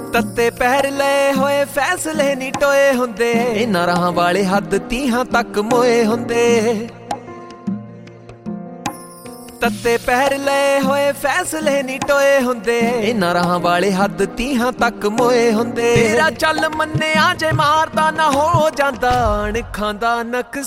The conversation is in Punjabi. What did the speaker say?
ਤੱਤੇ ਪਹਿਰ ਲਏ ਹੋਏ ਫੈਸਲੇ ਨੀ ਟੋਏ ਹੁੰਦੇ, ਇਹਨਾਂ ਰਾਹਾਂ ਵਾਲੇ ਹੱਦ ਤੀਹਾਂ ਤੱਕ ਮੋਏ ਹੁੰਦੇ। ਤੱਤੇ ਪਹਿਰ ਲਏ ਹੋਏ ਫੈਸਲੇ ਨੀ ਟੋਏ ਹੁੰਦੇ, ਇਹਨਾਂ ਰਾਹਾਂ ਵਾਲੇ ਹੱਦ ਤੀਹਾਂ ਤੱਕ ਮੋਏ ਹੁੰਦੇ। ਤੇਰਾ ਚੱਲ ਮੰਨਿਆ ਜੇ ਮਾਰਦਾ ਨਾ ਹੋ ਜਾਂਦਾ, ਅਣਖਾਂ ਦਾ ਨਕਸ